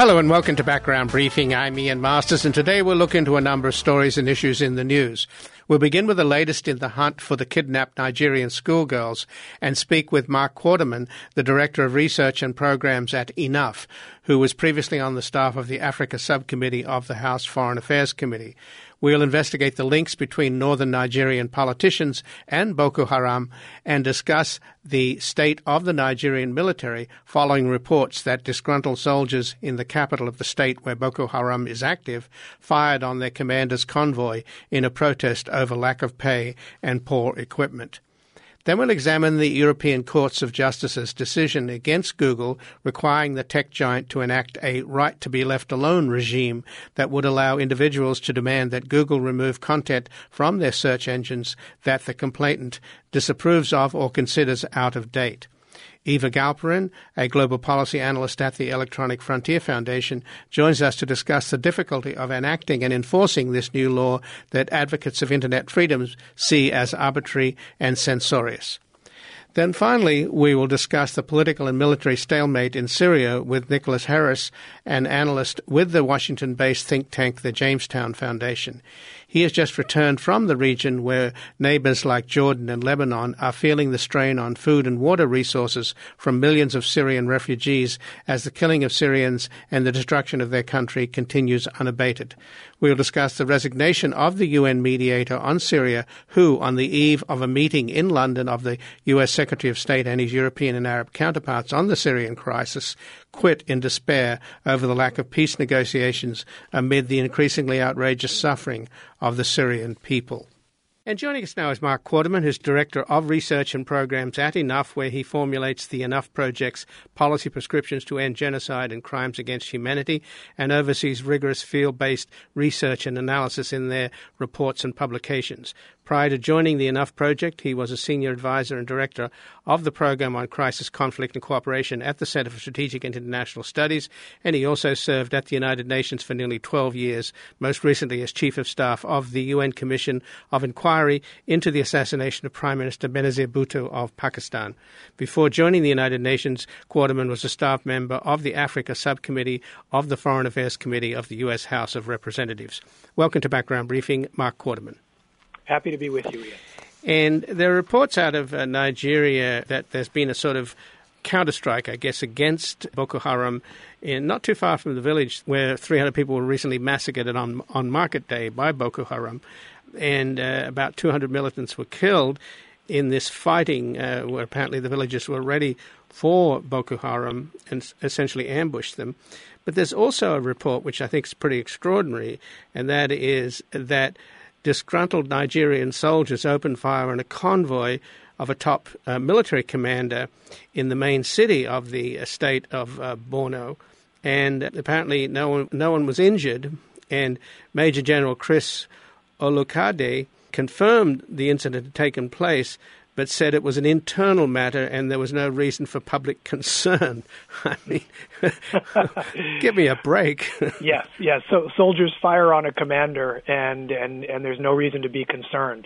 Hello and welcome to Background Briefing. I'm Ian Masters, and today we'll look into a number of stories and issues in the news. We'll begin with the latest in the hunt for the kidnapped Nigerian schoolgirls and speak with Mark Quarterman, the Director of Research and Programs at Enough, who was previously on the staff of the Africa Subcommittee of the House Foreign Affairs Committee. We'll investigate the links between northern Nigerian politicians and Boko Haram and discuss the state of the Nigerian military following reports that disgruntled soldiers in the capital of the state where Boko Haram is active fired on their commander's convoy in a protest over lack of pay and poor equipment. Then we'll examine the European Courts of Justice's decision against Google requiring the tech giant to enact a right to be left alone regime that would allow individuals to demand that Google remove content from their search engines that the complainant disapproves of or considers out of date. Eva Galperin, a global policy analyst at the Electronic Frontier Foundation, joins us to discuss the difficulty of enacting and enforcing this new law that advocates of internet freedoms see as arbitrary and censorious. Then finally, we will discuss the political and military stalemate in Syria with Nicholas Harris, an analyst with the Washington-based think tank, the Jamestown Foundation. He has just returned from the region where neighbors like Jordan and Lebanon are feeling the strain on food and water resources from millions of Syrian refugees as the killing of Syrians and the destruction of their country continues unabated. We'll discuss the resignation of the UN mediator on Syria, who, on the eve of a meeting in London of the U.S. Secretary of State and his European and Arab counterparts on the Syrian crisis, quit in despair over the lack of peace negotiations amid the increasingly outrageous suffering of the Syrian people. And joining us now is Mark Quarterman, who's Director of Research and Programs at Enough, where he formulates the Enough Project's policy prescriptions to end genocide and crimes against humanity and oversees rigorous field-based research and analysis in their reports and publications. Prior to joining the Enough Project, he was a senior advisor and director of the Program on Crisis, Conflict and Cooperation at the Center for Strategic and International Studies, and he also served at the United Nations for nearly 12 years, most recently as Chief of Staff of the UN Commission of Inquiry into the assassination of Prime Minister Benazir Bhutto of Pakistan. Before joining the United Nations, Quarterman was a staff member of the Africa Subcommittee of the Foreign Affairs Committee of the U.S. House of Representatives. Welcome to Background Briefing, Mark Quarterman. Happy to be with you, Ian. And there are reports out of Nigeria that there's been a sort of counterstrike, I guess, against Boko Haram not too far from the village where 300 people were recently massacred on Market Day by Boko Haram. And about 200 militants were killed in this fighting where apparently the villagers were ready for Boko Haram and essentially ambushed them. But there's also a report which I think is pretty extraordinary, and that is that disgruntled Nigerian soldiers opened fire on a convoy of a top military commander in the main city of the state of Borno. And apparently no one was injured. And Major General Chris Olukade confirmed the incident had taken place, but said it was an internal matter and there was no reason for public concern. I mean, give me a break. Yes. So soldiers fire on a commander and there's no reason to be concerned.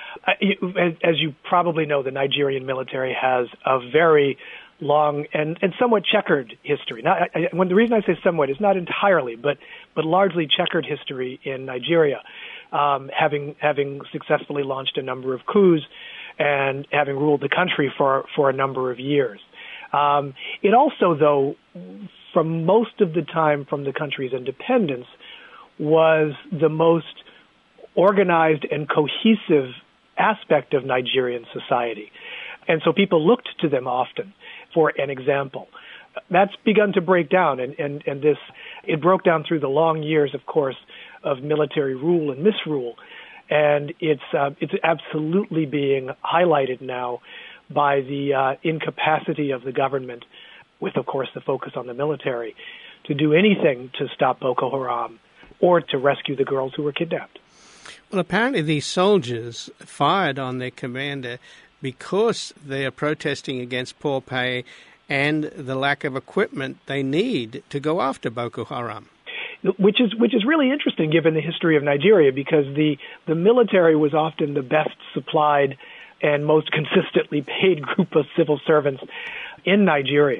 As you probably know, the Nigerian military has a very long and somewhat checkered history. The reason I say somewhat is not entirely, but largely checkered history in Nigeria, having successfully launched a number of coups and having ruled the country for a number of years. It also, though, from most of the time from the country's independence, was the most organized and cohesive aspect of Nigerian society. And so people looked to them often for an example. That's begun to break down, and it broke down through the long years, of course, of military rule and misrule. And it's absolutely being highlighted now by the incapacity of the government, with, of course, the focus on the military, to do anything to stop Boko Haram or to rescue the girls who were kidnapped. Well, apparently these soldiers fired on their commander because they are protesting against poor pay and the lack of equipment they need to go after Boko Haram. Which is really interesting given the history of Nigeria, because the military was often the best supplied and most consistently paid group of civil servants in Nigeria.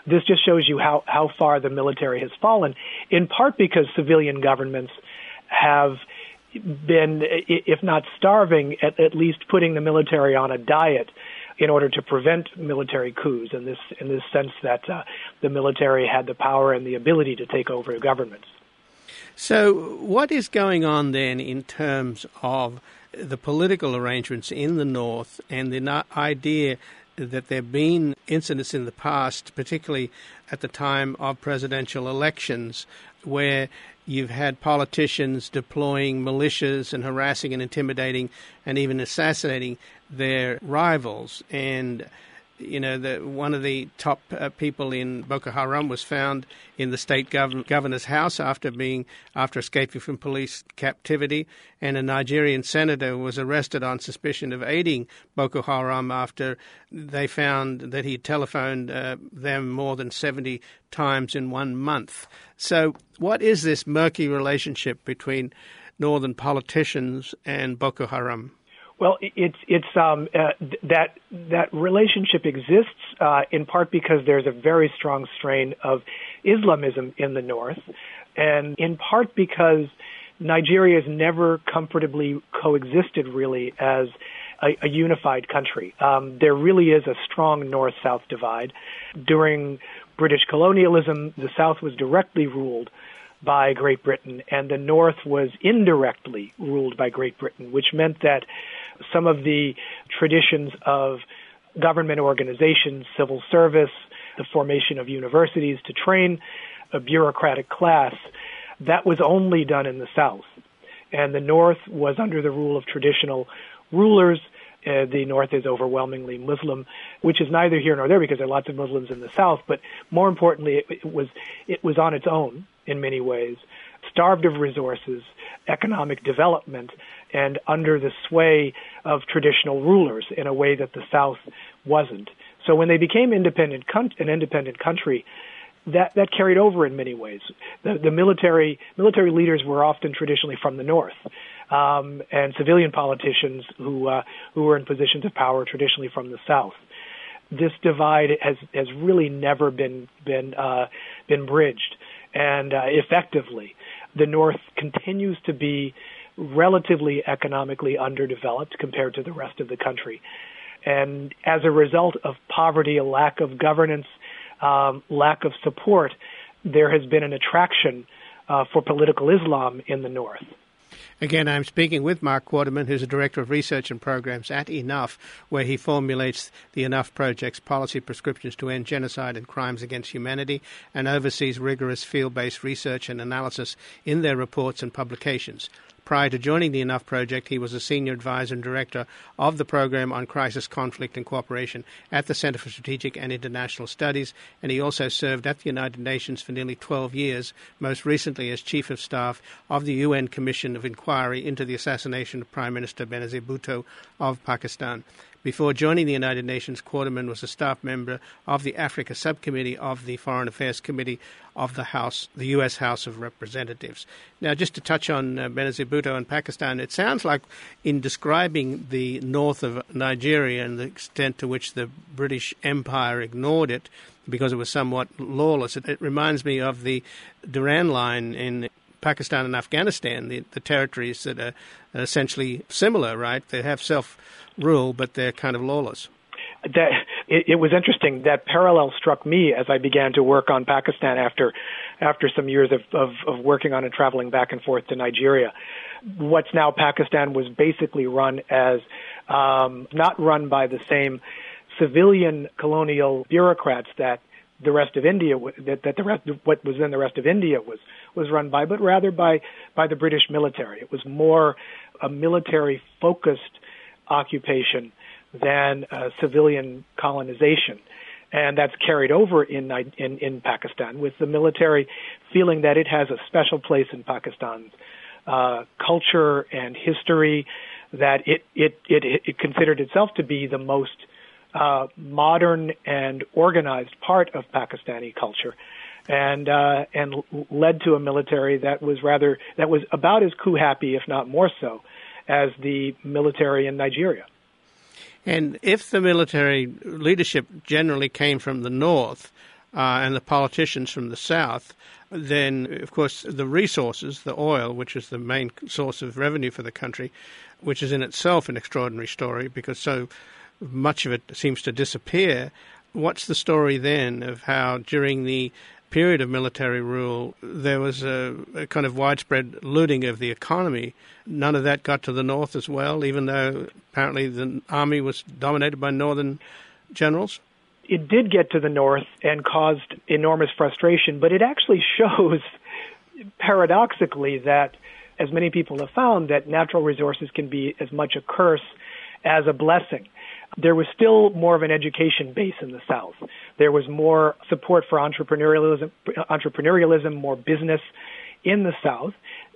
This just shows you how far the military has fallen, in part because civilian governments have been, if not starving, at least putting the military on a diet in order to prevent military coups, in this sense that the military had the power and the ability to take over governments. So what is going on then in terms of the political arrangements in the North and the idea that there have been incidents in the past, particularly at the time of presidential elections, where you've had politicians deploying militias and harassing and intimidating and even assassinating their rivals? And one of the top people in Boko Haram was found in the state governor's house after escaping from police captivity, and a Nigerian senator was arrested on suspicion of aiding Boko Haram after they found that he telephoned them more than 70 times in 1 month. So what is this murky relationship between northern politicians and Boko Haram? Well, that relationship exists in part because there's a very strong strain of Islamism in the north, and in part because Nigeria has never comfortably coexisted really as a unified country. There really is a strong north-south divide. During British colonialism, the South was directly ruled by Great Britain, and the North was indirectly ruled by Great Britain, which meant that some of the traditions of government organizations, civil service, the formation of universities to train a bureaucratic class, that was only done in the South. And the North was under the rule of traditional rulers. The North is overwhelmingly Muslim, which is neither here nor there because there are lots of Muslims in the South. But more importantly, it was on its own in many ways, starved of resources, economic development, and under the sway of traditional rulers in a way that the South wasn't. So when they became an independent country, that carried over in many ways. The military leaders were often traditionally from the North, and civilian politicians who were in positions of power traditionally from the South. This divide has really never been bridged, and effectively, the North continues to be relatively economically underdeveloped compared to the rest of the country. And as a result of poverty, a lack of governance, lack of support, there has been an attraction for political Islam in the North. Again, I'm speaking with Mark Quarterman, who's a Director of Research and Programs at Enough, where he formulates the Enough Project's policy prescriptions to end genocide and crimes against humanity and oversees rigorous field-based research and analysis in their reports and publications. Prior to joining the Enough Project, he was a senior advisor and director of the Program on Crisis, Conflict and Cooperation at the Center for Strategic and International Studies, and he also served at the United Nations for nearly 12 years, most recently as Chief of Staff of the UN Commission of Inquiry into the assassination of Prime Minister Benazir Bhutto of Pakistan. Before joining the United Nations, Quarterman was a staff member of the Africa Subcommittee of the Foreign Affairs Committee of the U.S. House of Representatives. Now, just to touch on Benazir Bhutto and Pakistan, it sounds like in describing the north of Nigeria and the extent to which the British Empire ignored it because it was somewhat lawless, it reminds me of the Durand Line in Pakistan and Afghanistan, the territories that are essentially similar, right? They have self-rule, but they're kind of lawless. It was interesting. That parallel struck me as I began to work on Pakistan after some years of working on and traveling back and forth to Nigeria. What's now Pakistan was basically run as not run by the same civilian colonial bureaucrats that the rest of India, what was in the rest of India was run by, but rather by the British military. It was more a military-focused occupation than civilian colonization. And that's carried over in Pakistan, with the military feeling that it has a special place in Pakistan's culture and history, that it considered itself to be the most modern and organized part of Pakistani culture, and led to a military that was about as coup happy, if not more so, as the military in Nigeria. And if the military leadership generally came from the north, and the politicians from the south, then, of course, the resources, the oil, which is the main source of revenue for the country, which is in itself an extraordinary story because so much of it seems to disappear. What's the story then of how during the period of military rule there was a kind of widespread looting of the economy? None of that got to the north as well, even though apparently the army was dominated by northern generals? It did get to the north and caused enormous frustration, but it actually shows, paradoxically, that, as many people have found, that natural resources can be as much a curse as a blessing. There was still more of an education base in the South. There was more support for entrepreneurialism, more business in the South.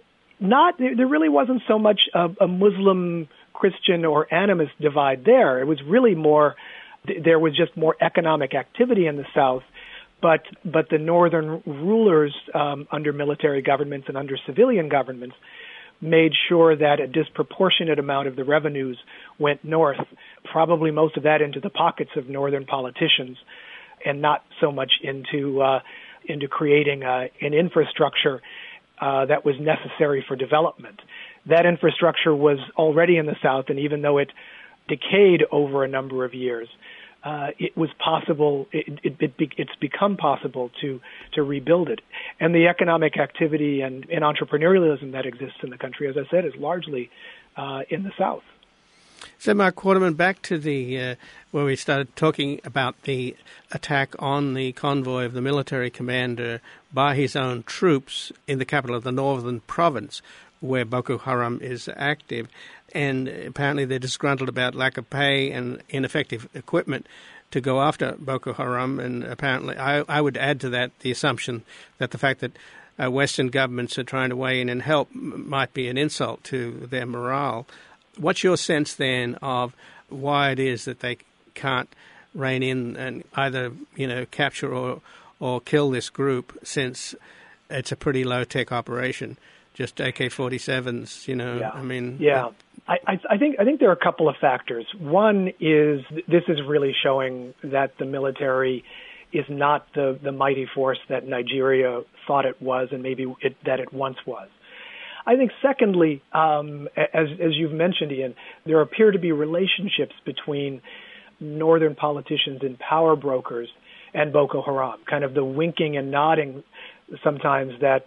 There really wasn't so much a Muslim, Christian, or animist divide there. It was really more, there was just more economic activity in the South, but the northern rulers under military governments and under civilian governments made sure that a disproportionate amount of the revenues went north, probably most of that into the pockets of northern politicians, and not so much into creating an infrastructure that was necessary for development. That infrastructure was already in the South, and even though it decayed over a number of years, it was possible. It's become possible to rebuild it, and the economic activity and entrepreneurialism that exists in the country, as I said, is largely in the South. So, Mark Quarterman, back to the where we started talking about the attack on the convoy of the military commander by his own troops in the capital of the northern province, where Boko Haram is active. And apparently they're disgruntled about lack of pay and ineffective equipment to go after Boko Haram. And apparently I would add to that the assumption that the fact that Western governments are trying to weigh in and help might be an insult to their morale. What's your sense then of why it is that they can't rein in and either, capture or kill this group, since it's a pretty low-tech operation? Just AK-47s, Yeah. I mean... Yeah. I think there are a couple of factors. One is this is really showing that the military is not the mighty force that Nigeria thought it was and maybe that it once was. I think secondly, as you've mentioned, Ian, there appear to be relationships between northern politicians and power brokers and Boko Haram, kind of the winking and nodding sometimes that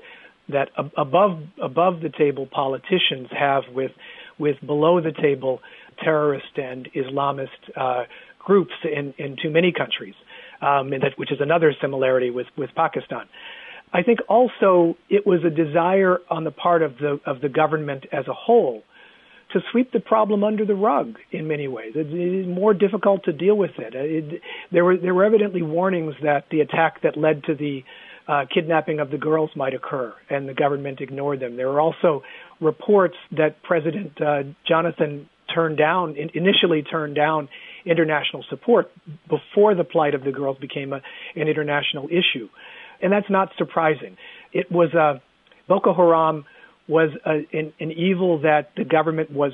above the table politicians have with below the table terrorist and Islamist groups in too many countries, which is another similarity with Pakistan. I think also it was a desire on the part of the government as a whole to sweep the problem under the rug in many ways. It is more difficult to deal with it. There were evidently warnings that the attack that led to the kidnapping of the girls might occur, and the government ignored them. There were also reports that President Jonathan initially turned down international support before the plight of the girls became an international issue. And that's not surprising. It was Boko Haram was an evil that the government was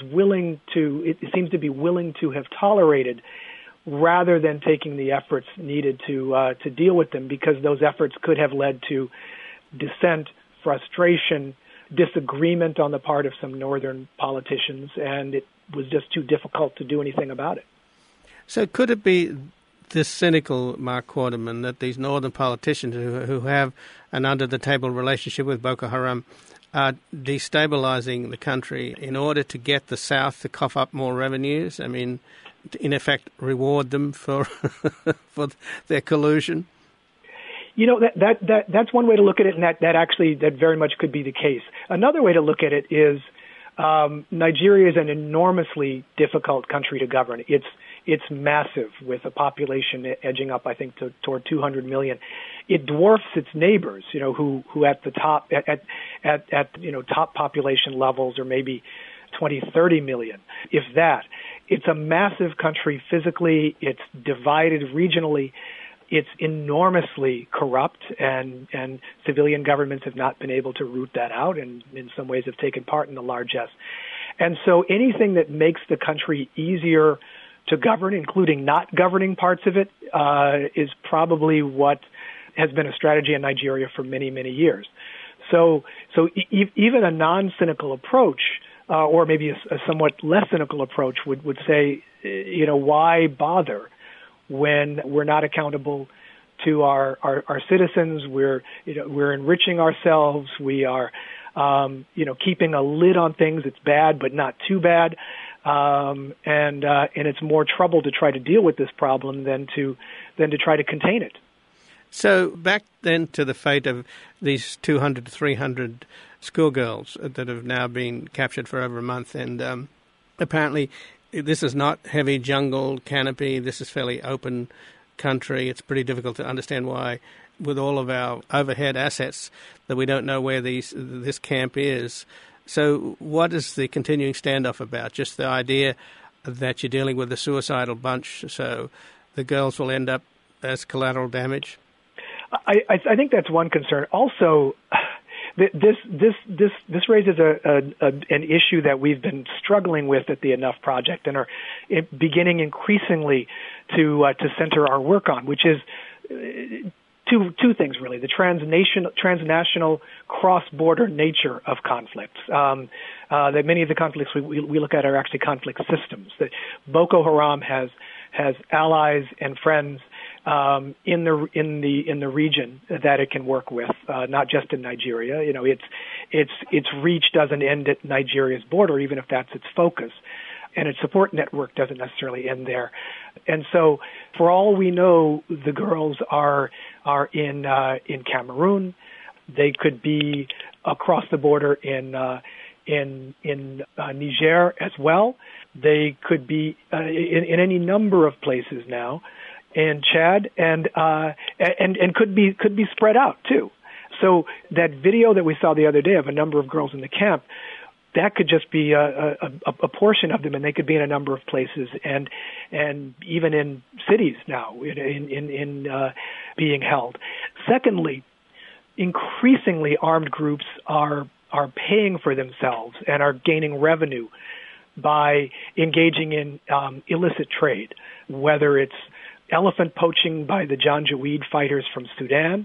it seems to be willing to have tolerated, rather than taking the efforts needed to deal with them, because those efforts could have led to dissent, frustration, disagreement on the part of some northern politicians, and it was just too difficult to do anything about it. So could it be this cynical, Mark Quarterman, that these northern politicians who have an under-the-table relationship with Boko Haram are destabilizing the country in order to get the South to cough up more revenues? I mean, in effect, reward them for for their collusion? That's one way to look at it, and that very much could be the case. Another way to look at it is Nigeria is an enormously difficult country to govern. It's massive, with a population edging up, I think, toward 200 million. It dwarfs its neighbors, who at the top top population levels are maybe 20, 30 million, if that. It's a massive country physically. It's divided regionally. It's enormously corrupt, and civilian governments have not been able to root that out, and in some ways have taken part in the largesse. And so anything that makes the country easier to govern, including not governing parts of it, is probably what has been a strategy in Nigeria for many, many years. So even a non-cynical approach, or maybe a somewhat less cynical approach, would say, why bother when we're not accountable to our citizens? We're enriching ourselves. We are keeping a lid on things. It's bad, but not too bad. And it's more trouble to try to deal with this problem than to try to contain it. So back then to the fate of these 200 to 300 schoolgirls that have now been captured for over a month. And apparently this is not heavy jungle canopy. This is fairly open country. It's pretty difficult to understand why, with all of our overhead assets, that we don't know where this camp is. So what is the continuing standoff about? Just the idea that you're dealing with a suicidal bunch, so the girls will end up as collateral damage? I think that's one concern. Also, this raises an issue that we've been struggling with at the Enough Project and are beginning increasingly to center our work on, which is two things really: the transnational, cross-border nature of conflicts. That many of the conflicts we look at are actually conflict systems. That Boko Haram has allies and friends in the region that it can work with, not just in Nigeria. Its reach doesn't end at Nigeria's border, even if that's its focus, and its support network doesn't necessarily end there. And so, for all we know, the girls are in Cameroon. They could be across the border in Niger as well. They could be in any number of places now, in Chad, and could be spread out too. So that video that we saw the other day of a number of girls in the camp, that could just be a portion of them, and they could be in a number of places, and even in cities now, in being held. Secondly, increasingly armed groups are paying for themselves and are gaining revenue by engaging in illicit trade, whether it's elephant poaching by the Janjaweed fighters from Sudan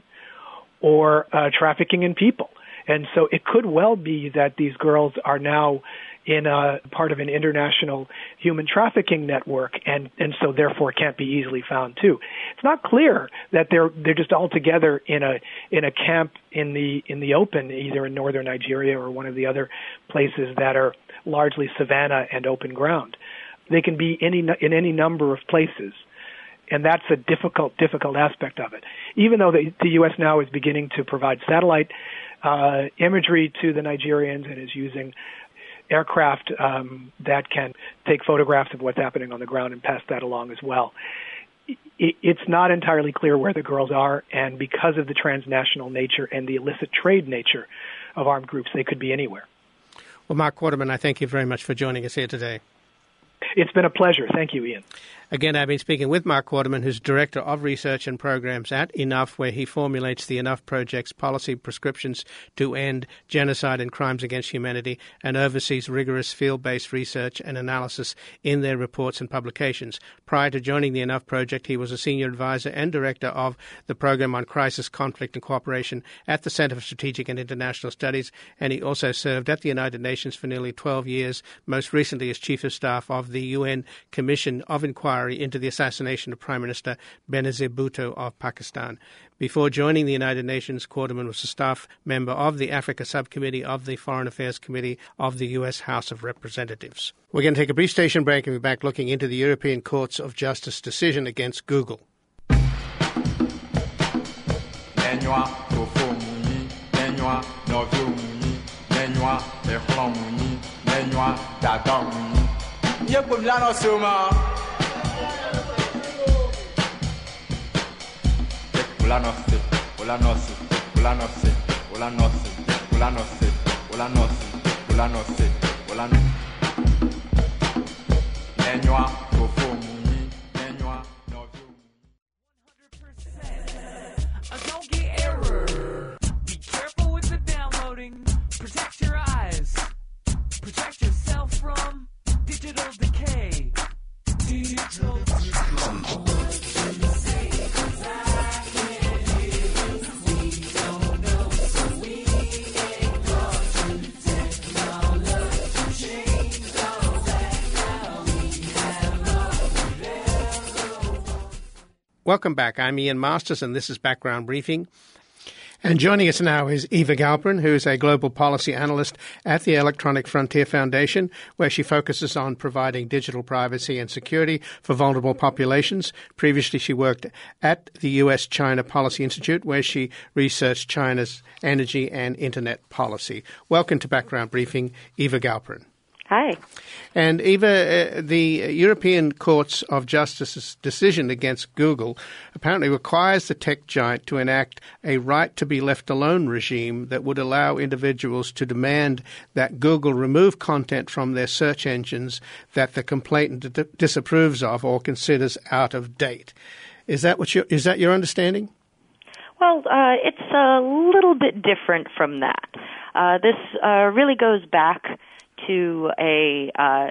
or trafficking in people. And so it could well be that these girls are now in a part of an international human trafficking network, and so therefore can't be easily found too. It's not clear that they're just all together in a camp in the open, either in northern Nigeria or one of the other places that are largely savanna and open ground. They can be in any number of places. And that's a difficult aspect of it. Even though the U.S. now is beginning to provide satellite imagery to the Nigerians and is using aircraft that can take photographs of what's happening on the ground and pass that along as well. It's not entirely clear where the girls are, and because of the transnational nature and the illicit trade nature of armed groups, they could be anywhere. Well, Mark Quarterman, I thank you very much for joining us here today. It's been a pleasure. Thank you, Ian. Again, I've been speaking with Mark Quarterman, who's Director of Research and Programs at Enough, where he formulates the Enough Project's policy prescriptions to end genocide and crimes against humanity and oversees rigorous field-based research and analysis in their reports and publications. Prior to joining the Enough Project, he was a Senior Advisor and Director of the Program on Crisis, Conflict and Cooperation at the Center for Strategic and International Studies, and he also served at the United Nations for nearly 12 years, most recently as Chief of Staff of the UN Commission of Inquiry into the assassination of Prime Minister Benazir Bhutto of Pakistan. Before joining the United Nations, Quarterman was a staff member of the Africa Subcommittee of the Foreign Affairs Committee of the U.S. House of Representatives. We're going to take a brief station break and be back looking into the European Courts of Justice decision against Google. Don't get error. Be careful with the downloading. Protect your eyes. Protect yourself from digital decay. Digital decay. Welcome back. I'm Ian Masters, and this is Background Briefing. And joining us now is Eva Galperin, who is a global policy analyst at the Electronic Frontier Foundation, where she focuses on providing digital privacy and security for vulnerable populations. Previously, she worked at the U.S.-China Policy Institute, where she researched China's energy and internet policy. Welcome to Background Briefing, Eva Galperin. Hi. And Eva, the European Courts of Justice's decision against Google apparently requires the tech giant to enact a right to be left alone regime that would allow individuals to demand that Google remove content from their search engines that the complainant disapproves of or considers out of date. Is that your understanding? Well, it's a little bit different from that. This really goes back to a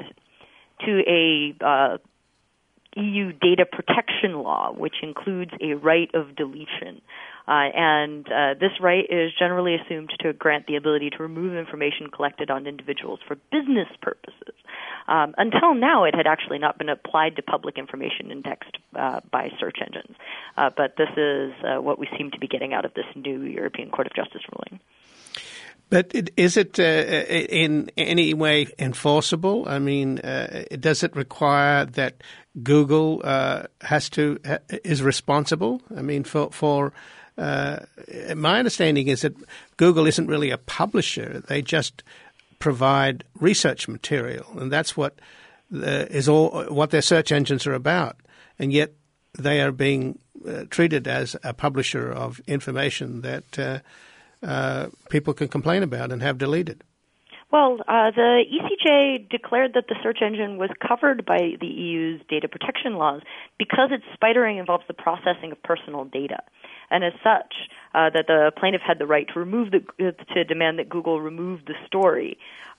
EU data protection law, which includes a right of deletion. And this right is generally assumed to grant the ability to remove information collected on individuals for business purposes. Until now, it had actually not been applied to public information in text by search engines. But this is what we seem to be getting out of this new European Court of Justice ruling. But is it in any way enforceable? I mean, does it require that Google is responsible? I mean, for my understanding is that Google isn't really a publisher; they just provide research material, and that's what what their search engines are about. And yet, they are being treated as a publisher of information that people can complain about and have deleted. Well, the ECJ declared that the search engine was covered by the EU's data protection laws because its spidering involves the processing of personal data. And as such, that the plaintiff had the right to demand that Google remove the story,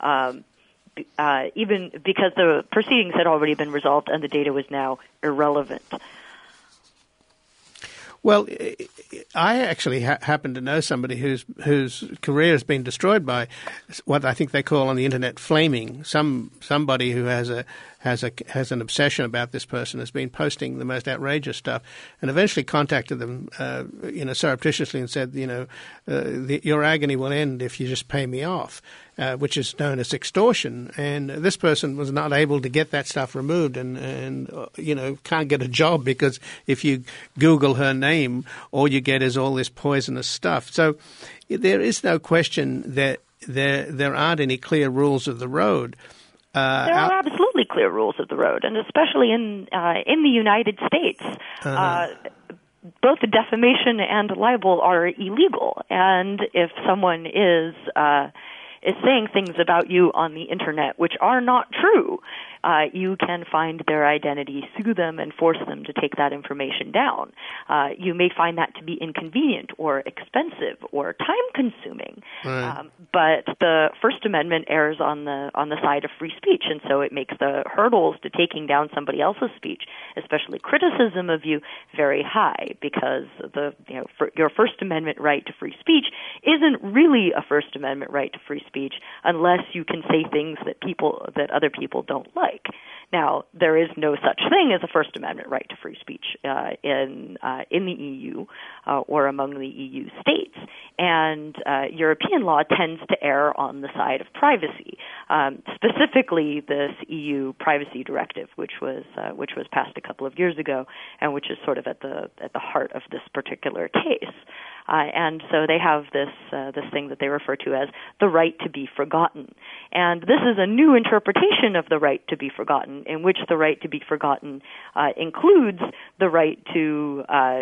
even because the proceedings had already been resolved and the data was now irrelevant. Well, I actually happen to know somebody whose career has been destroyed by what I think they call on the internet flaming. Somebody who has an obsession about this person has been posting the most outrageous stuff, and eventually contacted them, surreptitiously and said, your agony will end if you just pay me off, which is known as extortion. And this person was not able to get that stuff removed, and can't get a job because if you Google her name, all you get is all this poisonous stuff. So there is no question that there aren't any clear rules of the road. There are absolutely clear rules of the road, and especially in the United States, both defamation and libel are illegal. And if someone is saying things about you on the internet which are not true, you can find their identity, sue them, and force them to take that information down. You may find that to be inconvenient or expensive or time-consuming, right. But the First Amendment errs on the side of free speech, and so it makes the hurdles to taking down somebody else's speech, especially criticism of you, very high, because your First Amendment right to free speech isn't really a First Amendment right to free speech unless you can say things that other people don't like. Now, there is no such thing as a First Amendment right to free speech in the EU or among the EU states, and European law tends to err on the side of privacy. Specifically, this EU Privacy Directive, which was passed a couple of years ago, and which is sort of at the heart of this particular case. And so they have this thing that they refer to as the right to be forgotten. And this is a new interpretation of the right to be forgotten, in which the right to be forgotten includes the right to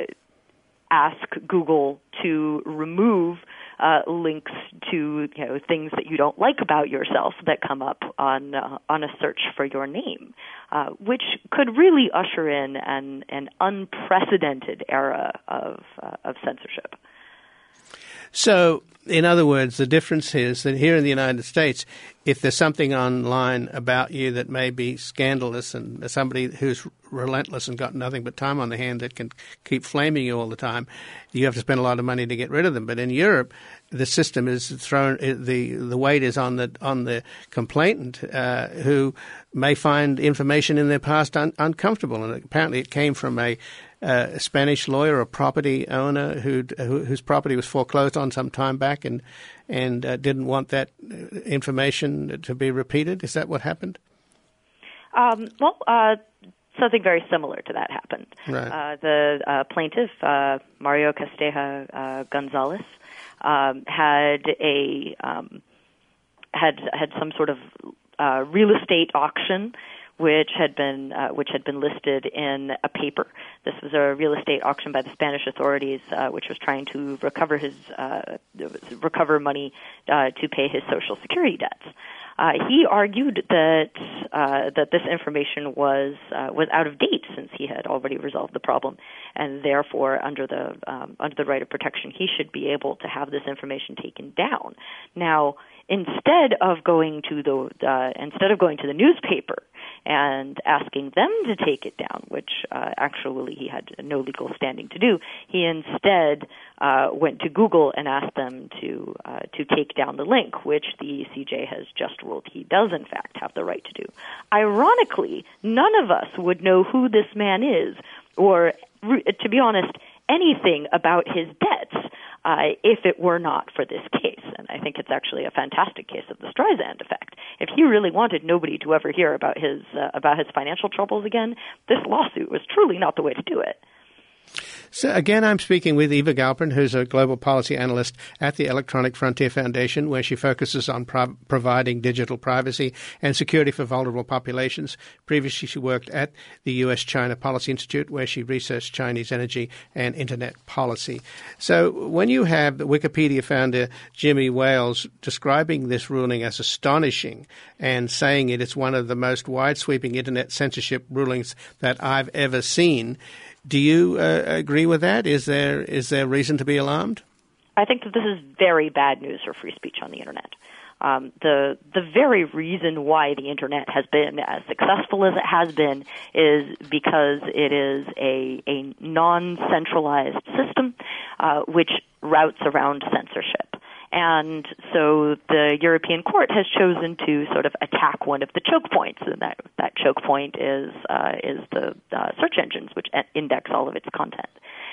ask Google to remove links to things that you don't like about yourself that come up on a search for your name, which could really usher in an unprecedented era of censorship. So, in other words, the difference is that here in the United States, if there's something online about you that may be scandalous and somebody who's relentless and got nothing but time on their hand that can keep flaming you all the time, you have to spend a lot of money to get rid of them. But in Europe, the system is thrown, the weight is on the complainant who may find information in their past uncomfortable. And apparently it came from a a Spanish lawyer, a property owner whose property was foreclosed on some time back and didn't want that information to be repeated? Is that what happened? Something very similar to that happened. Right. The plaintiff, Mario Casteja Gonzalez, had some sort of real estate auction which had been listed in a paper. This was a real estate auction by the Spanish authorities, which was trying to recover money to pay his Social Security debts. He argued that this information was out of date since he had already resolved the problem, and therefore, under the right of protection, he should be able to have this information taken down. Now, instead of going to the newspaper and asking them to take it down, which actually he had no legal standing to do, he instead went to Google and asked them to take down the link, which the CJ has just ruled he does in fact have the right to do. Ironically, none of us would know who this man is, or, to be honest, anything about his debts if it were not for this case. And I think it's actually a fantastic case of the Streisand effect. If he really wanted nobody to ever hear about his financial troubles again, this lawsuit was truly not the way to do it. So again, I'm speaking with Eva Galperin, who's a global policy analyst at the Electronic Frontier Foundation, where she focuses on providing digital privacy and security for vulnerable populations. Previously, she worked at the U.S.-China Policy Institute, where she researched Chinese energy and internet policy. So when you have the Wikipedia founder Jimmy Wales describing this ruling as astonishing and saying it's one of the most wide-sweeping internet censorship rulings that I've ever seen, do you agree with that? Is there reason to be alarmed? I think that this is very bad news for free speech on the Internet. The very reason why the Internet has been as successful as it has been is because it is a non-centralized system which routes around censorship. And so the European Court has chosen to sort of attack one of the choke points, and that choke point is the search engines, which index all of its content.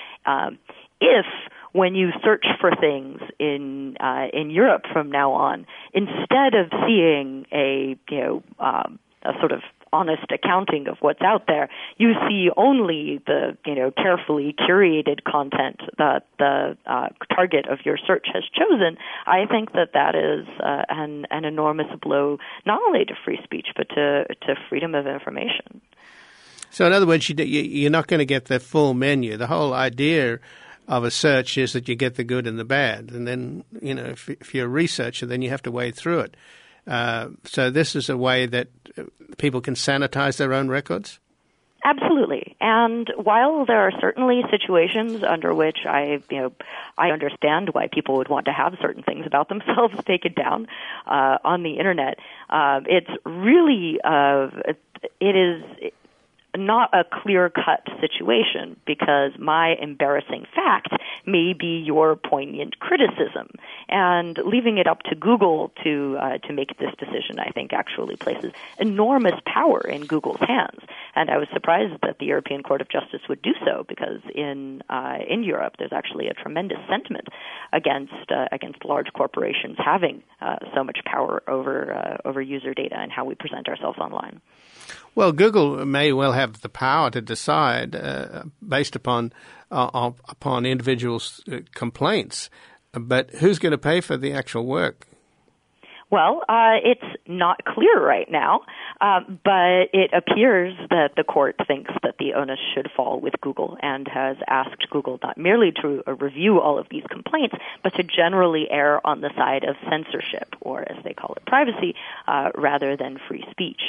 If when you search for things in Europe from now on, instead of seeing a sort of honest accounting of what's out there, you see only the carefully curated content that the target of your search has chosen, I think that is an enormous blow not only to free speech but to freedom of information. So in other words, you're not going to get the full menu. The whole idea of a search is that you get the good and the bad, and then if you're a researcher, then you have to wade through it. So this is a way that people can sanitize their own records? Absolutely. And while there are certainly situations under which I understand why people would want to have certain things about themselves taken down on the Internet, it's really it is not a clear-cut situation, because my embarrassing fact may be your poignant criticism. And leaving it up to Google to make this decision, I think, actually places enormous power in Google's hands. And I was surprised that the European Court of Justice would do so, because in Europe there's actually a tremendous sentiment against large corporations having so much power over user data and how we present ourselves online. Well, Google may well have the power to decide based upon individuals' complaints, but who's going to pay for the actual work? Well, it's not clear right now, but it appears that the court thinks that the onus should fall with Google and has asked Google not merely to review all of these complaints, but to generally err on the side of censorship, or as they call it, privacy, rather than free speech.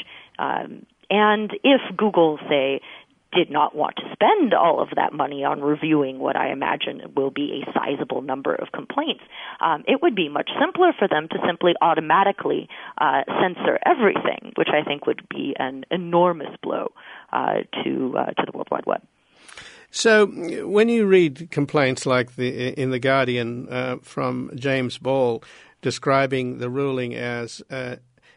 And if Google, say, did not want to spend all of that money on reviewing what I imagine will be a sizable number of complaints, it would be much simpler for them to simply automatically censor everything, which I think would be an enormous blow to the World Wide Web. So when you read complaints like in The Guardian from James Ball describing the ruling as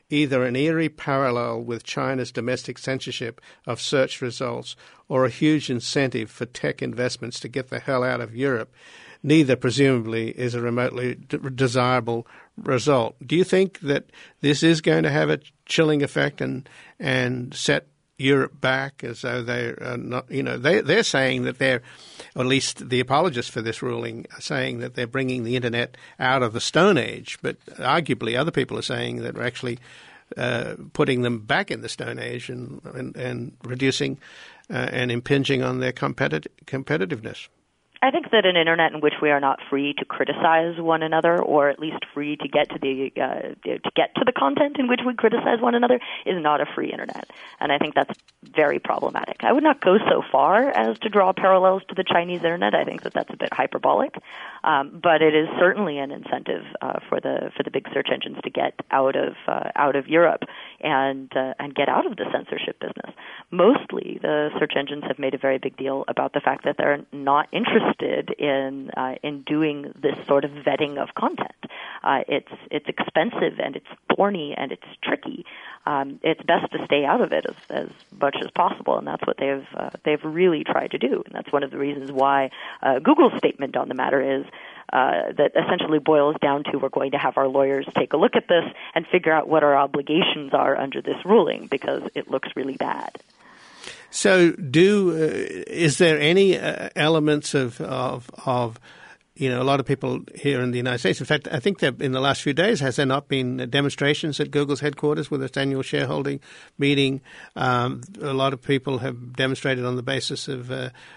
either an eerie parallel with China's domestic censorship of search results or a huge incentive for tech investments to get the hell out of Europe, neither presumably is a remotely desirable result. Do you think that this is going to have a chilling effect and set Europe back, as though they are not, they're saying that they're, or at least the apologists for this ruling are saying that they're bringing the internet out of the Stone Age, but arguably other people are saying that we're actually putting them back in the Stone Age and reducing and impinging on their competitiveness. I think that an internet in which we are not free to criticize one another, or at least free to get to the content in which we criticize one another, is not a free internet, and I think that's very problematic. I would not go so far as to draw parallels to the Chinese internet. I think that that's a bit hyperbolic, but it is certainly an incentive for the big search engines to get out of Europe and get out of the censorship business. Mostly, the search engines have made a very big deal about the fact that they're not interested in doing this sort of vetting of content. It's expensive and it's thorny and it's tricky. It's best to stay out of it as much as possible, and that's what they've really tried to do. And that's one of the reasons why Google's statement on the matter is that essentially boils down to, we're going to have our lawyers take a look at this and figure out what our obligations are under this ruling, because it looks really bad. So, is there any elements of a lot of people here in the United States? In fact, I think that in the last few days, has there not been demonstrations at Google's headquarters with its annual shareholding meeting? A lot of people have demonstrated on the basis of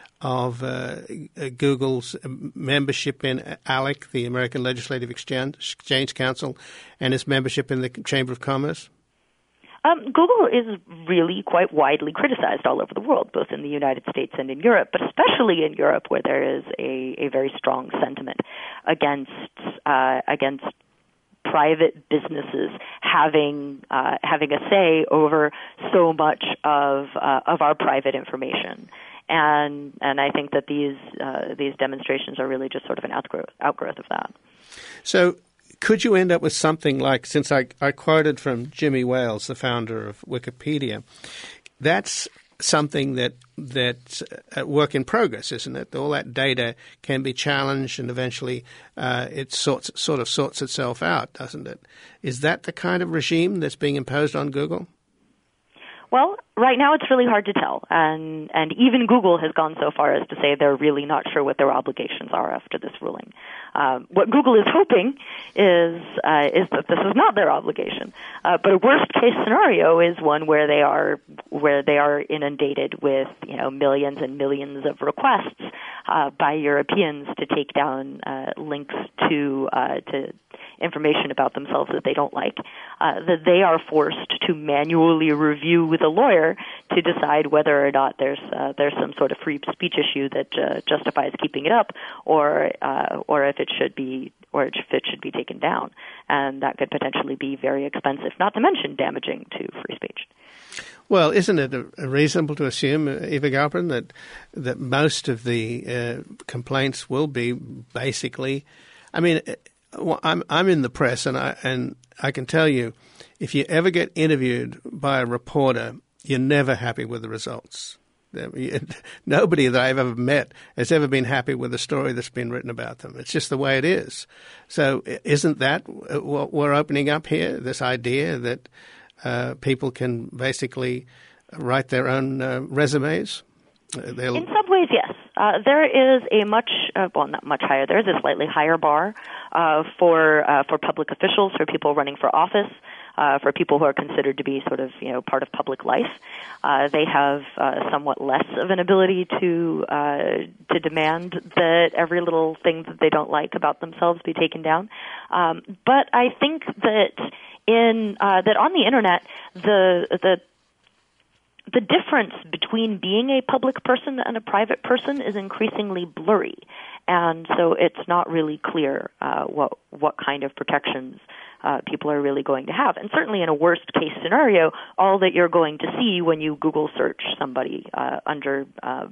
Google's membership in ALEC, the American Legislative Exchange Council, and its membership in the Chamber of Commerce. Google is really quite widely criticized all over the world, both in the United States and in Europe, but especially in Europe, where there is a very strong sentiment against private businesses having a say over so much of our private information. And I think that these demonstrations are really just sort of an outgrowth of that. So, could you end up with something like, since I quoted from Jimmy Wales, the founder of Wikipedia, that's something that's a work in progress, isn't it? All that data can be challenged and eventually it sort of sorts itself out, doesn't it? Is that the kind of regime that's being imposed on Google? Well, right now it's really hard to tell, and even Google has gone so far as to say they're really not sure what their obligations are after this ruling. What Google is hoping is that this is not their obligation. But a worst case scenario is one where they are inundated with millions and millions of requests by Europeans to take down links to information about themselves that they don't like, that they are forced to manually review with a lawyer to decide whether or not there's some sort of free speech issue that justifies keeping it up, or if it should be taken down, and that could potentially be very expensive, not to mention damaging to free speech. Well, isn't it reasonable to assume, Eva Galperin, that most of the complaints will be basically, I mean, I'm in the press, and I can tell you, if you ever get interviewed by a reporter, you're never happy with the results. Nobody that I've ever met has ever been happy with the story that's been written about them. It's just the way it is. So isn't that what we're opening up here, this idea that people can basically write their own resumes? In some ways, yes. There is a not much higher. There is a slightly higher bar for public officials, for people running for office, for people who are considered to be sort of part of public life. They have somewhat less of an ability to demand that every little thing that they don't like about themselves be taken down. But I think that that on the internet, the difference between being a public person and a private person is increasingly blurry, and so it's not really clear what kind of protections people are really going to have. And certainly in a worst case scenario, all that you're going to see when you Google search somebody under as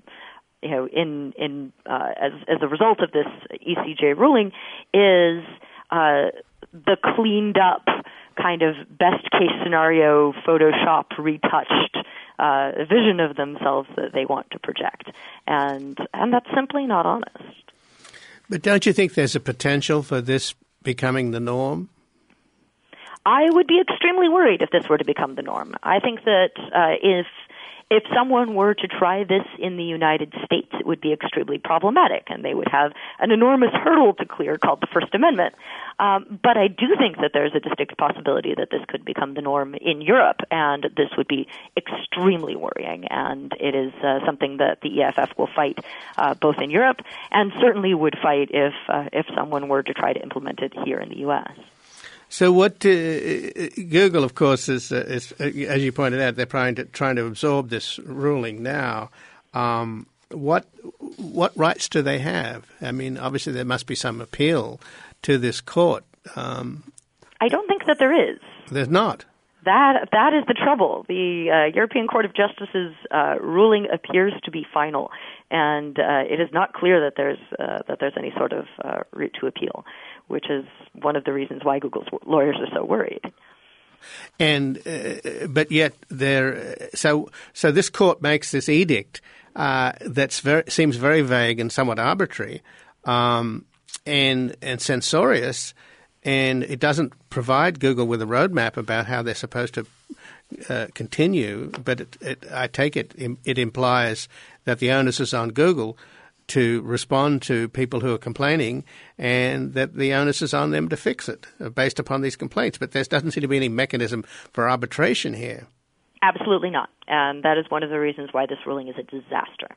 a result of this ECJ ruling is the cleaned up kind of best case scenario Photoshop retouched vision of themselves that they want to project, and that's simply not honest. But don't you think there's a potential for this becoming the norm? I would be extremely worried if this were to become the norm. I think that if someone were to try this in the United States, it would be extremely problematic, and they would have an enormous hurdle to clear called the First Amendment. But I do think that there's a distinct possibility that this could become the norm in Europe, and this would be extremely worrying. And it is something that the EFF will fight both in Europe and certainly would fight if someone were to try to implement it here in the U.S. So what Google, of course, is as you pointed out, they're trying to absorb this ruling now. What rights do they have? I mean, obviously there must be some appeal to this court. I don't think that there is. There's not. That is the trouble. The European Court of Justice's ruling appears to be final, and it is not clear that there's any sort of route to appeal, which is one of the reasons why Google's lawyers are so worried. And but yet so this court makes this edict seems very vague and somewhat arbitrary, and censorious. And it doesn't provide Google with a roadmap about how they're supposed to continue, but I take it implies that the onus is on Google to respond to people who are complaining, and that the onus is on them to fix it based upon these complaints. But there doesn't seem to be any mechanism for arbitration here. Absolutely not. And that is one of the reasons why this ruling is a disaster.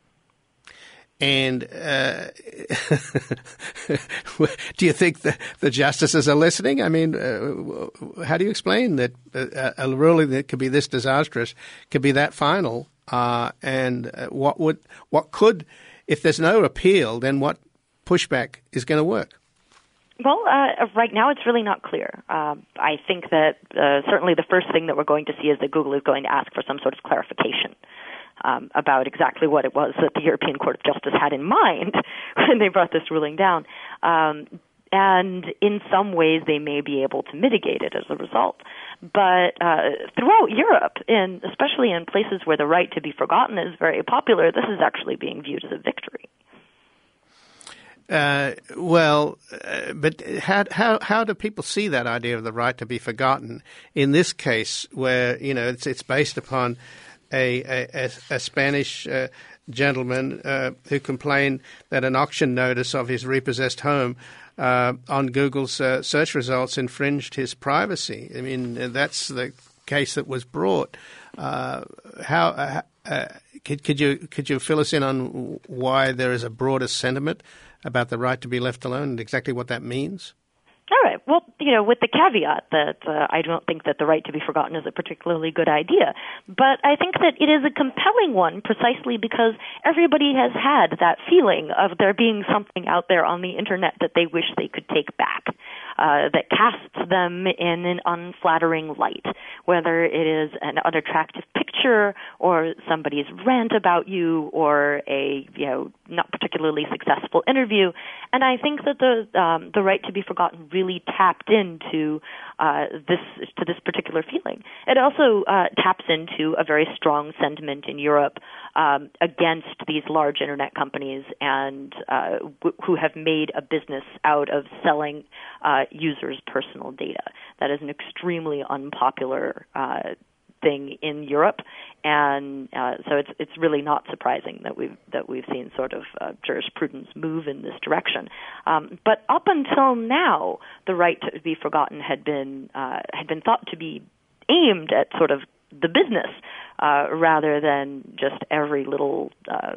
And do you think the justices are listening? I mean, how do you explain that a ruling that could be this disastrous could be that final? And what could, if there's no appeal, then what pushback is going to work? Well, right now it's really not clear. I think that certainly the first thing that we're going to see is that Google is going to ask for some sort of clarification about exactly what it was that the European Court of Justice had in mind when they brought this ruling down. And in some ways they may be able to mitigate it as a result. But throughout Europe, and especially in places where the right to be forgotten is very popular, this is actually being viewed as a victory. But how do people see that idea of the right to be forgotten in this case, where it's based upon a Spanish gentleman who complained that an auction notice of his repossessed home on Google's search results infringed his privacy? I mean, that's the case that was brought. Could you fill us in on why there is a broader sentiment about the right to be left alone and exactly what that means? All right. Well, with the caveat that I don't think that the right to be forgotten is a particularly good idea, but I think that it is a compelling one precisely because everybody has had that feeling of there being something out there on the Internet that they wish they could take back, that casts them in an unflattering light, whether it is an unattractive picture or somebody's rant about you or a not particularly successful interview. And I think that the right to be forgotten really tapped into this particular feeling. It also taps into a very strong sentiment in Europe against these large Internet companies and who have made a business out of selling users' personal data. That is an extremely unpopular thing in Europe, and so it's really not surprising that we've seen sort of jurisprudence move in this direction. But up until now, the right to be forgotten had been thought to be aimed at sort of the business rather than just every little.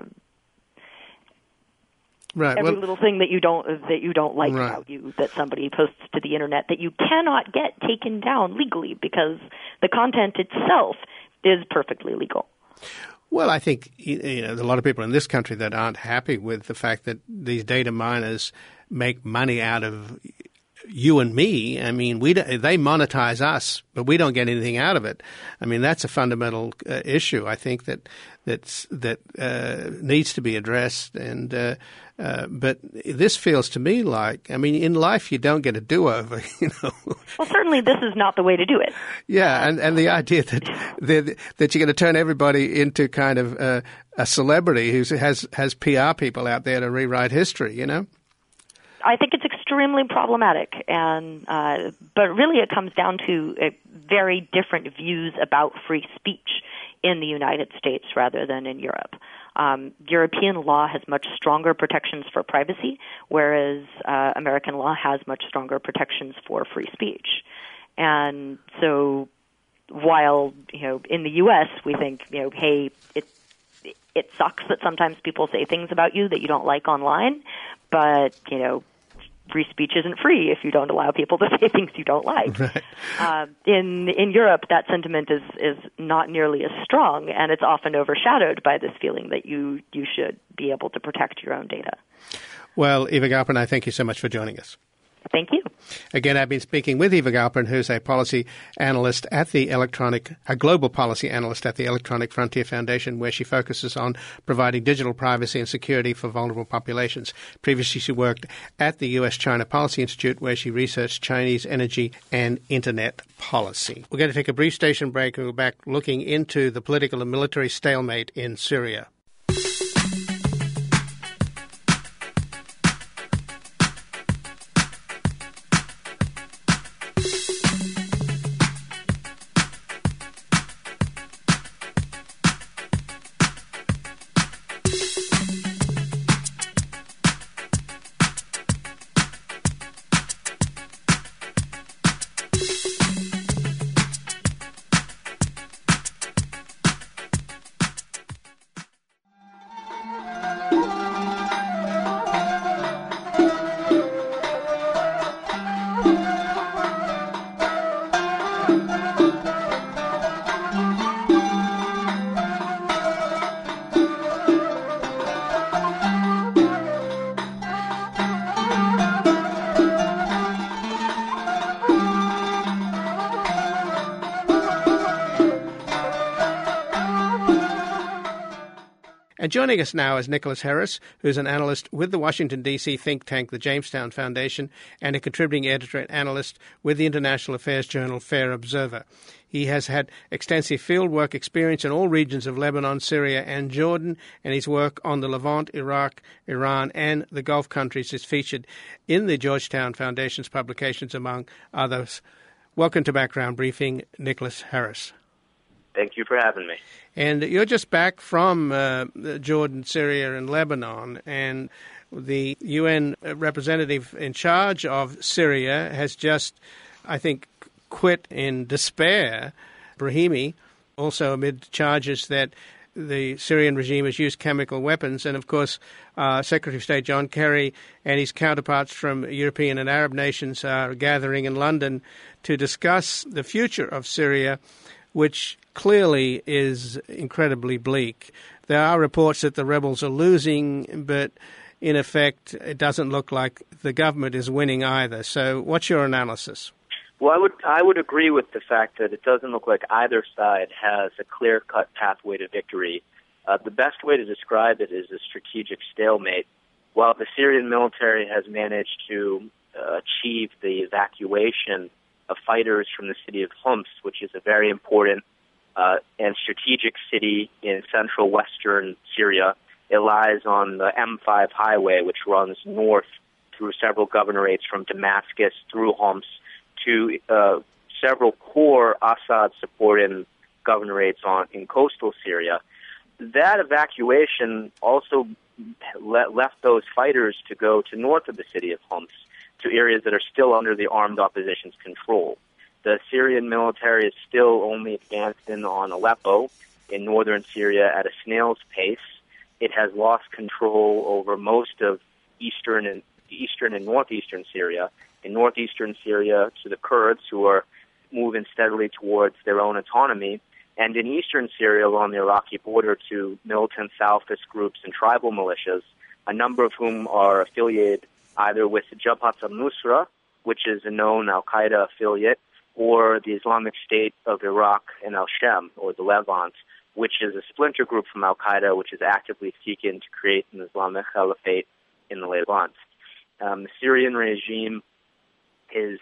Right. Every little thing that you don't like right. about you that somebody posts to the Internet that you cannot get taken down legally because the content itself is perfectly legal. Well, I think there's a lot of people in this country that aren't happy with the fact that these data miners make money out of you and me, I mean, they monetize us, but we don't get anything out of it. I mean, that's a fundamental issue, I think, that needs to be addressed. And but this feels to me like, I mean, in life you don't get a do-over, you know. Well, certainly this is not the way to do it. Yeah, and the idea that you're going to turn everybody into kind of a celebrity who has PR people out there to rewrite history, you know. I think it's extremely problematic, and but really it comes down to very different views about free speech in the United States rather than in Europe. European law has much stronger protections for privacy, whereas American law has much stronger protections for free speech. And so while, you know, in the U.S. we think, you know, hey, it sucks that sometimes people say things about you that you don't like online, but, you know, free speech isn't free if you don't allow people to say things you don't like. Right. In Europe, that sentiment is not nearly as strong, and it's often overshadowed by this feeling that you should be able to protect your own data. Well, Eva Galperin, I thank you so much for joining us. Thank you. Again, I've been speaking with Eva Galperin, who's a policy analyst at a global policy analyst at the Electronic Frontier Foundation, where she focuses on providing digital privacy and security for vulnerable populations. Previously, she worked at the U.S.-China Policy Institute, where she researched Chinese energy and internet policy. We're going to take a brief station break and we're back looking into the political and military stalemate in Syria. And joining us now is Nicholas Harris, who's an analyst with the Washington, D.C. think tank, the Jamestown Foundation, and a contributing editor and analyst with the international affairs journal Fair Observer. He has had extensive fieldwork experience in all regions of Lebanon, Syria, and Jordan, and his work on the Levant, Iraq, Iran, and the Gulf countries is featured in the Georgetown Foundation's publications, among others. Welcome to Background Briefing, Nicholas Harris. Thank you for having me. And you're just back from Jordan, Syria, and Lebanon, and the UN representative in charge of Syria has just, I think, quit in despair. Brahimi, also amid charges that the Syrian regime has used chemical weapons. And, of course, Secretary of State John Kerry and his counterparts from European and Arab nations are gathering in London to discuss the future of Syria, which clearly is incredibly bleak. There are reports that the rebels are losing, but in effect, it doesn't look like the government is winning either. So what's your analysis? Well, I would agree with the fact that it doesn't look like either side has a clear-cut pathway to victory. The best way to describe it is a strategic stalemate. While the Syrian military has managed to achieve the evacuation of fighters from the city of Homs, which is a very important and strategic city in central western Syria. It lies on the M5 highway, which runs north through several governorates from Damascus through Homs to several core Assad-supported governorates in coastal Syria. That evacuation also left those fighters to go to north of the city of Homs, to areas that are still under the armed opposition's control. The Syrian military is still only advanced in on Aleppo in northern Syria at a snail's pace. It has lost control over most of eastern and northeastern Syria. In northeastern Syria, to the Kurds, who are moving steadily towards their own autonomy, and in eastern Syria along the Iraqi border to militant Salafist groups and tribal militias, a number of whom are affiliated either with Jabhat al-Nusra which is a known al-Qaeda affiliate, or the Islamic State of Iraq and al-Shem, or the Levant, which is a splinter group from al-Qaeda, which is actively seeking to create an Islamic caliphate in the Levant. The Syrian regime is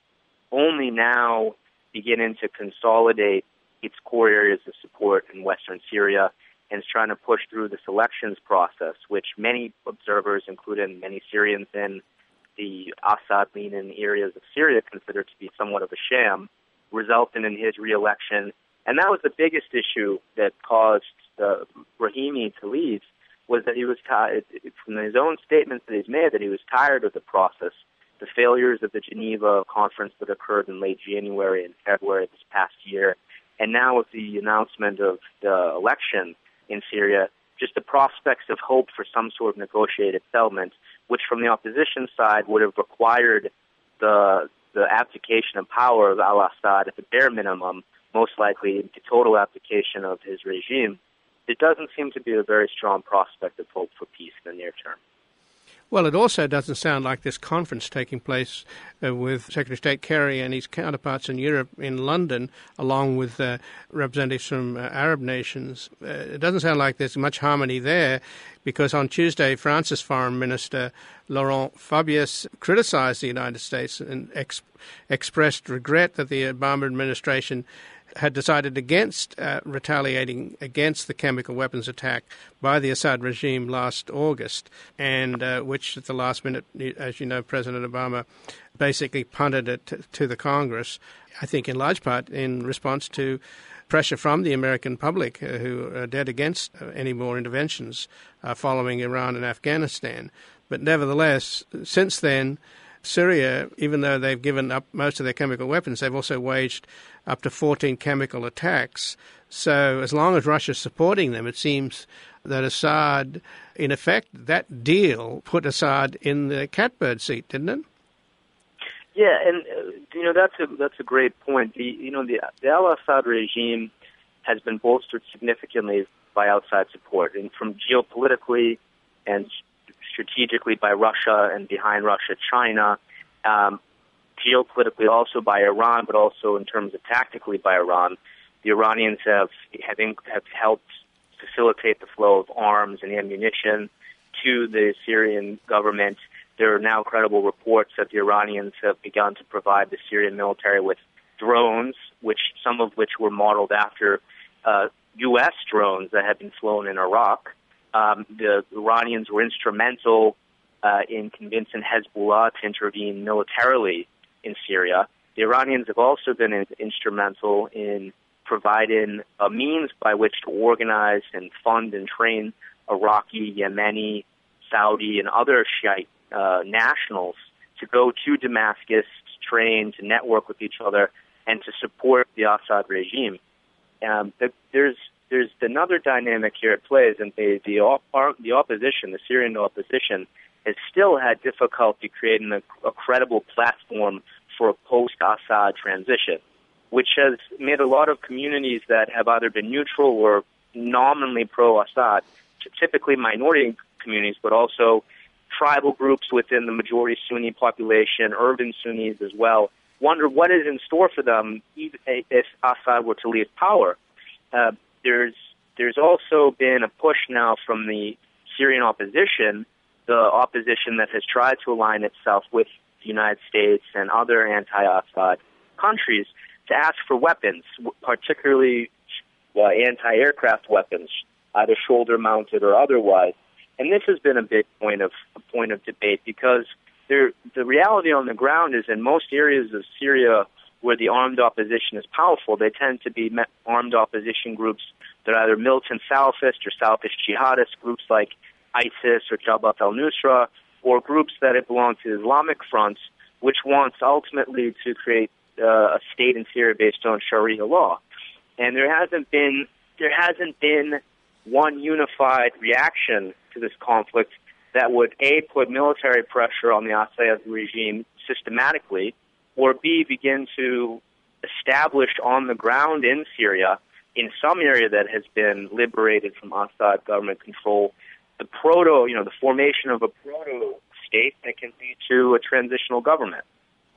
only now beginning to consolidate its core areas of support in western Syria and is trying to push through this elections process, which many observers, including many Syrians in the Assad-leaning areas of Syria, consider to be somewhat of a sham, resulting in his re-election. And that was the biggest issue that caused Brahimi to leave, was that he was tired, from his own statements that he's made, that he was tired of the process, the failures of the Geneva conference that occurred in late January and February this past year, and now with the announcement of the election in Syria, just the prospects of hope for some sort of negotiated settlement, which from the opposition side would have required the abdication of power of al-Assad at the bare minimum, most likely the total abdication of his regime. There doesn't seem to be a very strong prospect of hope for peace in the near term. Well, it also doesn't sound like this conference taking place with Secretary of State Kerry and his counterparts in Europe in London, along with representatives from Arab nations. It doesn't sound like there's much harmony there, because on Tuesday, France's Foreign Minister Laurent Fabius criticized the United States and expressed regret that the Obama administration had decided against retaliating against the chemical weapons attack by the Assad regime last August, and which at the last minute, as you know, President Obama basically punted it to the Congress, I think in large part in response to pressure from the American public who are dead against any more interventions following Iran and Afghanistan. But nevertheless, since then, Syria, even though they've given up most of their chemical weapons, they've also waged up to 14 chemical attacks. So as long as Russia's supporting them, it seems that Assad, in effect, that deal put Assad in the catbird seat, didn't it? Yeah, and that's a great point. The al-Assad regime has been bolstered significantly by outside support, and from geopolitically and strategically by Russia, and behind Russia, China, geopolitically also by Iran, but also in terms of tactically by Iran. The Iranians have helped facilitate the flow of arms and ammunition to the Syrian government. There are now credible reports that the Iranians have begun to provide the Syrian military with drones, some of which were modeled after U.S. drones that had been flown in Iraq. The Iranians were instrumental in convincing Hezbollah to intervene militarily in Syria. The Iranians have also been instrumental in providing a means by which to organize and fund and train Iraqi, Yemeni, Saudi, and other Shiite nationals to go to Damascus, to train, to network with each other, and to support the Assad regime. There's another dynamic here at play, and the opposition, the Syrian opposition, has still had difficulty creating a credible platform for a post-Assad transition, which has made a lot of communities that have either been neutral or nominally pro-Assad, typically minority communities, but also tribal groups within the majority Sunni population, urban Sunnis as well, wonder what is in store for them if Assad were to leave power. There's also been a push now from the Syrian opposition, the opposition that has tried to align itself with the United States and other anti-Assad countries, to ask for weapons, particularly anti-aircraft weapons, either shoulder-mounted or otherwise. And this has been a big point of debate, because the reality on the ground is in most areas of Syria where the armed opposition is powerful, they tend to be armed opposition groups that are either militant Salafist or Salafist jihadist, groups like ISIS or Jabhat al-Nusra, or groups that belong to the Islamic Front, which wants ultimately to create a state in Syria based on Sharia law. And there hasn't been one unified reaction to this conflict that would A, put military pressure on the Assad regime systematically, or B, begin to establish on the ground in Syria, in some area that has been liberated from Assad government control, the formation of a proto-state that can lead to a transitional government.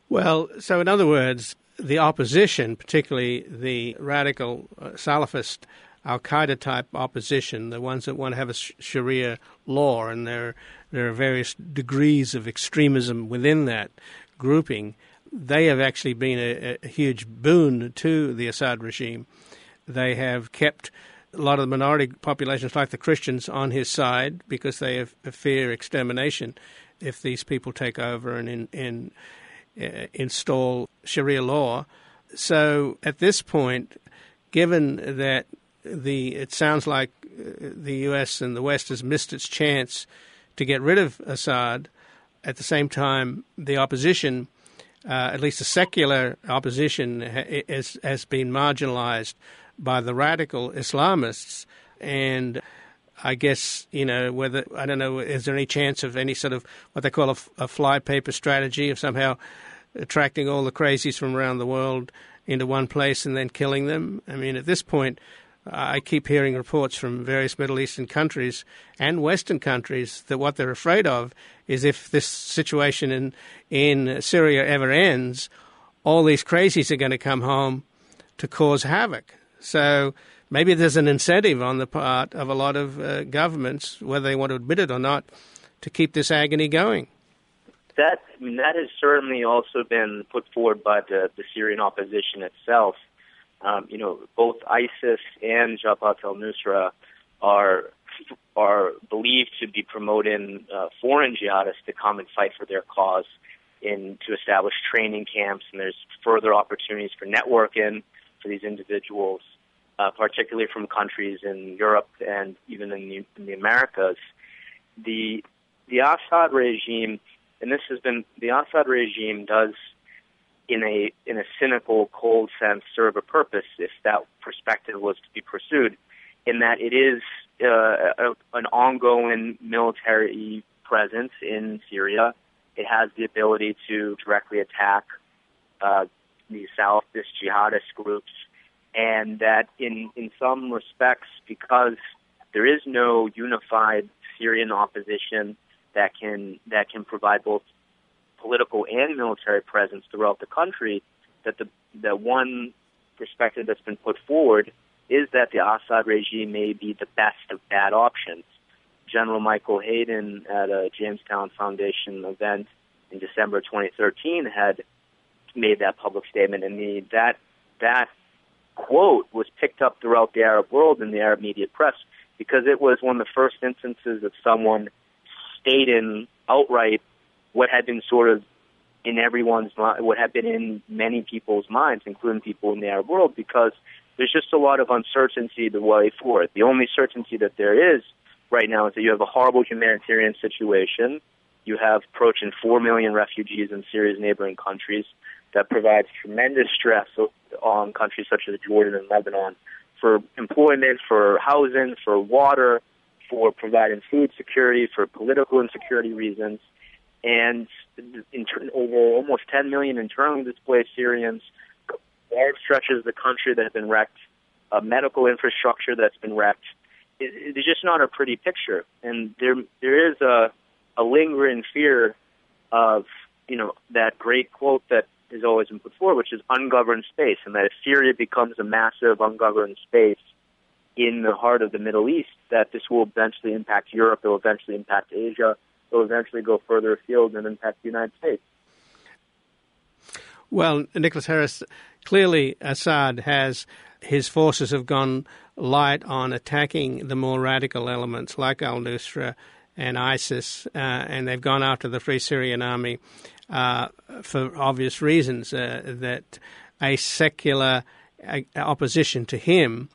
Well, so in other words, the opposition, particularly the radical Salafist Al-Qaeda type opposition, the ones that want to have a Sharia law, and there are various degrees of extremism within that grouping, they have actually been a huge boon to the Assad regime. They have kept a lot of the minority populations, like the Christians, on his side because they have fear extermination if these people take over and install Sharia law. So at this point, given that it sounds like the U.S. and the West has missed its chance to get rid of Assad, at the same time, the opposition, at least the secular opposition, has been marginalized by the radical Islamists. And I guess, I don't know, is there any chance of any sort of what they call a fly paper strategy of somehow attracting all the crazies from around the world into one place and then killing them? I mean, at this point, I keep hearing reports from various Middle Eastern countries and Western countries that what they're afraid of is if this situation in Syria ever ends, all these crazies are going to come home to cause havoc. So maybe there's an incentive on the part of a lot of governments, whether they want to admit it or not, to keep this agony going. That has certainly also been put forward by the Syrian opposition itself. Both ISIS and Jabhat al-Nusra are believed to be promoting foreign jihadists to come and fight for their cause to establish training camps, and there's further opportunities for networking for these individuals, particularly from countries in Europe and even in the Americas. The Assad regime, and the Assad regime does, in a cynical, cold sense, serve a purpose if that perspective was to be pursued, in that it is an ongoing military presence in Syria. It has the ability to directly attack these Salafist jihadist groups, and that in some respects, because there is no unified Syrian opposition that can provide both political and military presence throughout the country, that the one perspective that's been put forward is that the Assad regime may be the best of bad options. General Michael Hayden at a Jamestown Foundation event in December 2013 had made that public statement, and that quote was picked up throughout the Arab world and the Arab media press because it was one of the first instances of someone stating outright what had been sort of in everyone's mind, what had been in many people's minds, including people in the Arab world, because there's just a lot of uncertainty the way forward. The only certainty that there is right now is that you have a horrible humanitarian situation. You have approaching 4 million refugees in Syria's neighboring countries. That provides tremendous stress on countries such as Jordan and Lebanon for employment, for housing, for water, for providing food security, for political insecurity reasons. And over almost 10 million internally displaced Syrians, large stretches of the country that have been wrecked, medical infrastructure that's been wrecked. It's just not a pretty picture. And there is a lingering fear of, that great quote that has always been put forward, which is ungoverned space, and that if Syria becomes a massive ungoverned space in the heart of the Middle East, that this will eventually impact Europe, it will eventually impact Asia, it will eventually go further afield and impact the United States. Well, Nicholas Harris, clearly Assad his forces have gone light on attacking the more radical elements like al-Nusra and ISIS, and they've gone after the Free Syrian Army for obvious reasons, that a secular opposition to him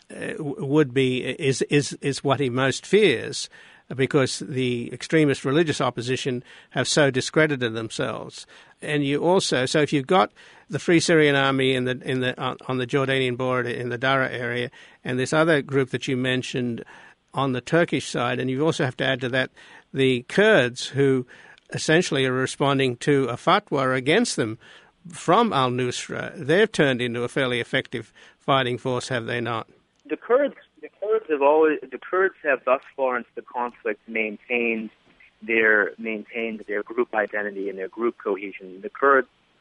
is what he most fears, because the extremist religious opposition have so discredited themselves. And you also, so if you've got the Free Syrian Army on the Jordanian border in the Dara area, and this other group that you mentioned on the Turkish side, and you also have to add to that the Kurds, who essentially are responding to a fatwa against them from al-Nusra. They've turned into a fairly effective fighting force, have they not? The Kurds have thus far into the conflict maintained their group identity and their group cohesion. The Kurds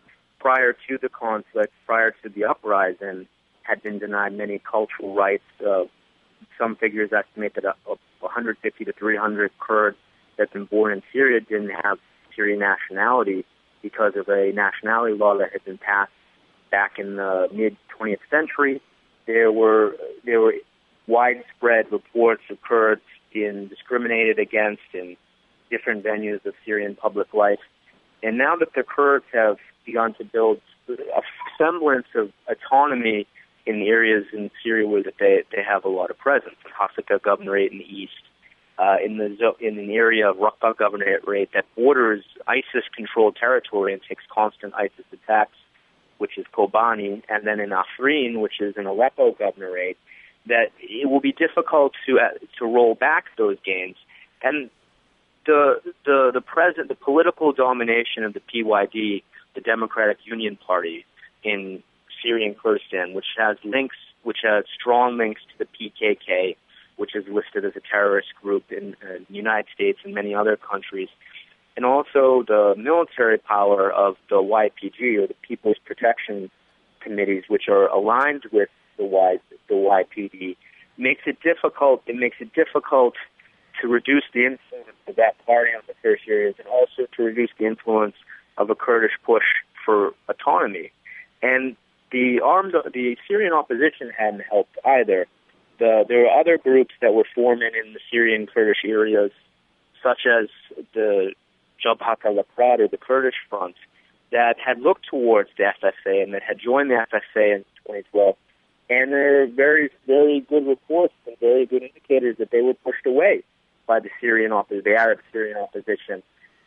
prior to the conflict, prior to the uprising, had been denied many cultural rights. Some figures estimate that 150 to 300 Kurds that have been born in Syria didn't have Syrian nationality because of a nationality law that had been passed back in the mid-20th century. There were widespread reports of Kurds being discriminated against in different venues of Syrian public life. And now that the Kurds have begun to build a semblance of autonomy in the areas in Syria where they have a lot of presence, the Hasaka Governorate in the east, in the area of Raqqa Governorate that borders ISIS-controlled territory and takes constant ISIS attacks, which is Kobani, and then in Afrin, which is an Aleppo Governorate, that it will be difficult to roll back those gains. And the political domination of the PYD, the Democratic Union Party in Syrian Kurdistan, which has strong links to the PKK, which is listed as a terrorist group in the United States and many other countries, and also the military power of the YPG, or the People's Protection Committees, which are aligned with the YPD, makes it difficult. It makes it difficult to reduce the influence of that party on the Kurdish areas, and also to reduce the influence of a Kurdish push for autonomy. And the Syrian opposition hadn't helped either. There were other groups that were forming in the Syrian Kurdish areas, such as the Jabhat al-Aqrad, or the Kurdish Front, that had looked towards the FSA and that had joined the FSA in 2012. And there are very, very good reports and very good indicators that they were pushed away by the Arab Syrian opposition,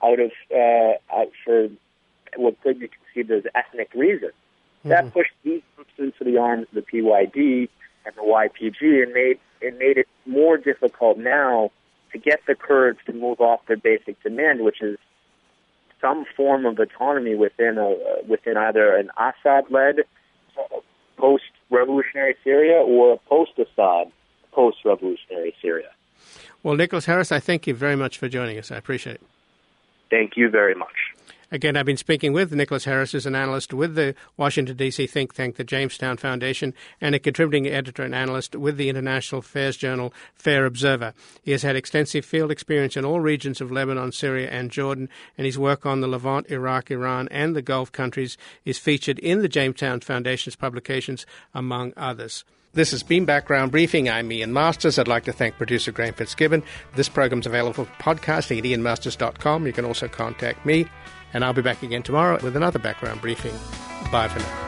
for what could be conceived as ethnic reasons. Mm-hmm. That pushed these groups into the arms of the PYD and the YPG, and made it more difficult now to get the Kurds to move off their basic demand, which is some form of autonomy within either an Assad-led post-revolutionary Syria or post-Assad, post-revolutionary Syria. Well, Nicholas Harris, I thank you very much for joining us. I appreciate it. Thank you very much. Again, I've been speaking with Nicholas Harris, who's an analyst with the Washington, D.C. think tank, the Jamestown Foundation, and a contributing editor and analyst with the international affairs journal Fair Observer. He has had extensive field experience in all regions of Lebanon, Syria, and Jordan, and his work on the Levant, Iraq, Iran, and the Gulf countries is featured in the Jamestown Foundation's publications, among others. This has been Background Briefing. I'm Ian Masters. I'd like to thank producer Graham Fitzgibbon. This program's available for podcasting at ianmasters.com. You can also contact me, and I'll be back again tomorrow with another Background Briefing. Bye for now.